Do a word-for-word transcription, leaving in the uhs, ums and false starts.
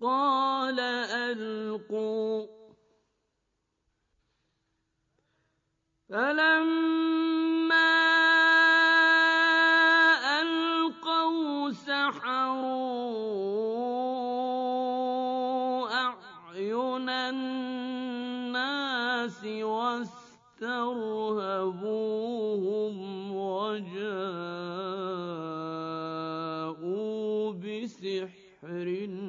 قَالَ أَلْقُوا ۖ فَلَمَّا أَلْقَوْا سَحَرُوا أَعْيُنَ النَّاسِ وَاسْتَرْهَبُوهُمْ وَجَاءُوا بِسِحْرٍ